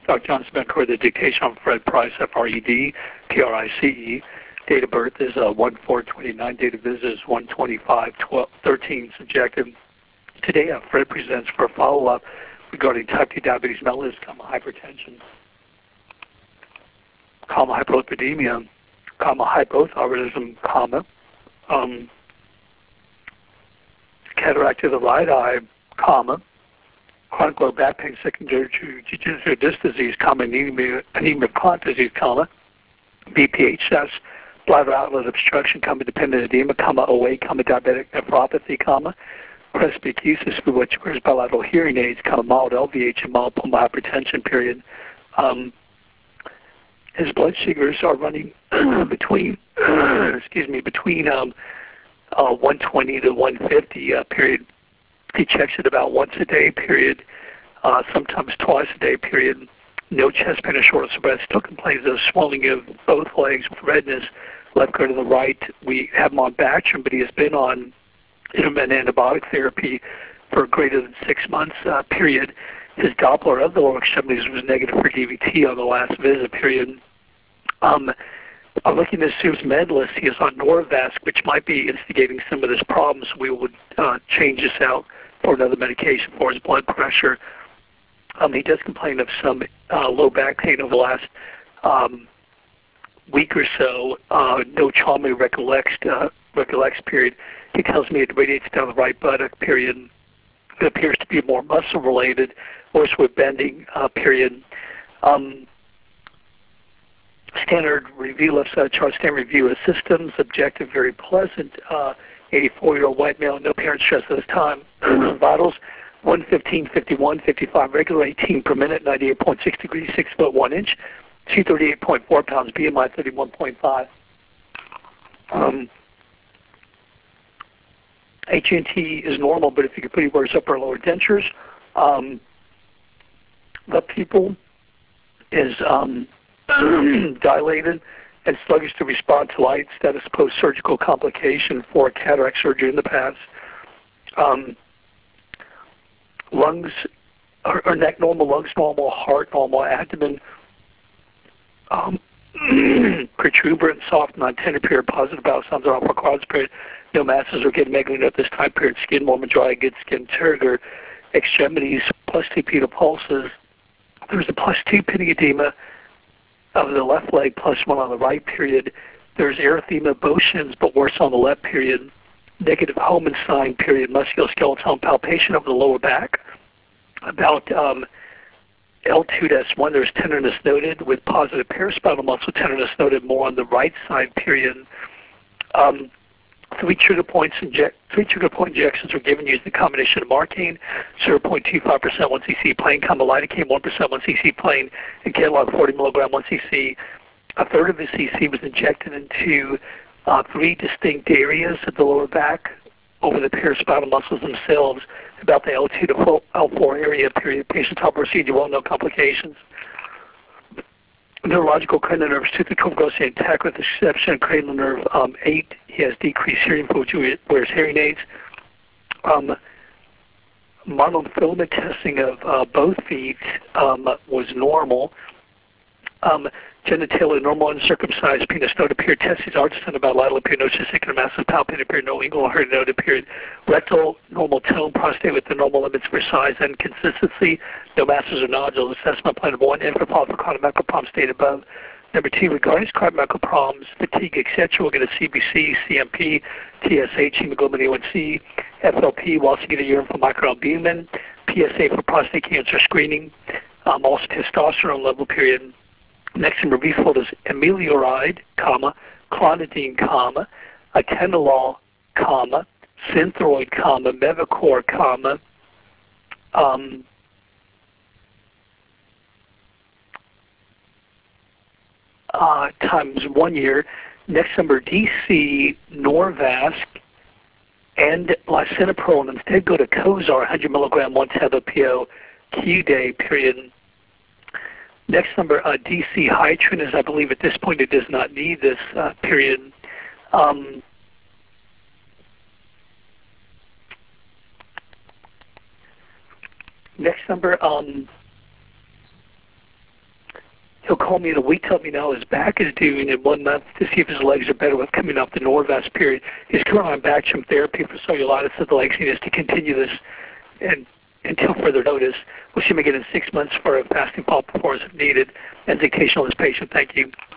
Dr. Johnson record the dictation on Fred Price, F-R-E-D, P-R-I-C-E. Date of birth is 1/4/29. Date of visit is 1/25/13. Subjective. Today, Fred presents for a follow-up regarding type 2 diabetes mellitus, hypertension, hyperlipidemia, hypothyroidism, cataract of the right eye, chronic low back pain secondary to degenerative disc disease, anemia of clot disease, BPHS, bladder outlet obstruction, dependent edema, OA, diabetic nephropathy, presbycusis, for which wears bilateral hearing aids, mild LVH and mild pulmonary hypertension, period. His blood sugars are running between 120 to 150, period. He checks it about once a day, period. Sometimes twice a day, period. No chest pain or shortness of breath. Still complains of swelling of both legs with redness, left go to the right. We have him on Bactrim, but he has been on intermittent antibiotic therapy for greater than 6 months, period. His Doppler of the lower extremities was negative for DVT on the last visit, period. I'm looking at Sue's med list. He is on Norvasc, which might be instigating some of this problem, so we would change this out for another medication for his blood pressure. He does complain of some low back pain over the last week or so. No trauma recollects, period. He tells me it radiates down the right buttock, period. It appears to be more muscle-related, worse with bending, period. Standard review, left side chart, standard review of systems, objective, very pleasant, 84-year-old white male, no apparent stress at this time. Vitals, 115, 51, 55, regular, 18 per minute, 98.6 degrees, 6 foot 1 inch, 238.4 pounds, BMI 31.5. HNT is normal, but if you could put, he wears upper and lower dentures. The pupil is dilated and sluggish to respond to light. Status post-surgical complication for cataract surgery in the past. Lungs or neck normal, lungs normal, heart normal, abdomen protuberant, soft, non-tender period, positive bowel sounds are off for quads period. No masses or getting megaline at this time period. Skin warm and dry, good skin turgor. Extremities +2 pedal pulses. There's a +2 pitting edema of the left leg, +1 on the right, period. There's erythema of both shins, but worse on the left, period. Negative Homan sign, period. Musculoskeletal palpation of the lower back. About L2 to S1, there's tenderness noted with positive paraspinal muscle tenderness noted more on the right side, period. 3 trigger point injections were given using the combination of Marcaine, 0.25% 1 cc plain, lidocaine 1% 1 cc plain, and Catalog 40 milligram 1 cc. A third of the cc was injected into 3 distinct areas of the lower back over the paraspinal muscles themselves, about the L2 to L4 area, period. Patient top procedure, well, no complications. Neurological cranial nerves, tooth and gross intact with the exception of cranial nerve 8. He has decreased hearing, for which he wears hearing aids. Monofilament testing of both feet was normal. Genitalia normal, uncircumcised, penis node appeared, testes artisan about lateral appeared, no testicular massive palpate appeared, no inguinal hernia node appeared, rectal normal tone, prostate with the normal limits for size and consistency, no masses or nodules. Assessment plan of 1, infant for chronic medical problems stated above. Number 2, regarding his chronic medical problems, fatigue, etc., we'll get a CBC, CMP, TSH, hemoglobin A1C, FLP, we'll also get a urine for microalbumin, PSA for prostate cancer screening, also testosterone level, period. Next in refill is amelioride, clonidine, atenolol, synthroid, Mevacor, times 1 year. Next number, DC, Norvasc, and lisinopril, and instead go to Cozar, 100 milligram, 1 tablet PO, Q-day, period. Next number, DC Hytrin, is I believe at this point it does not need this, period. Next number, He'll call me in a week, tell me now his back is due, and in 1 month to see if his legs are better with coming off the Norvasc period. He's currently on Bactrim therapy for cellulitis of the legs. He needs to continue this and until further notice. We'll see him again in 6 months for a fasting follow-up before if needed. Education on this patient. Thank you.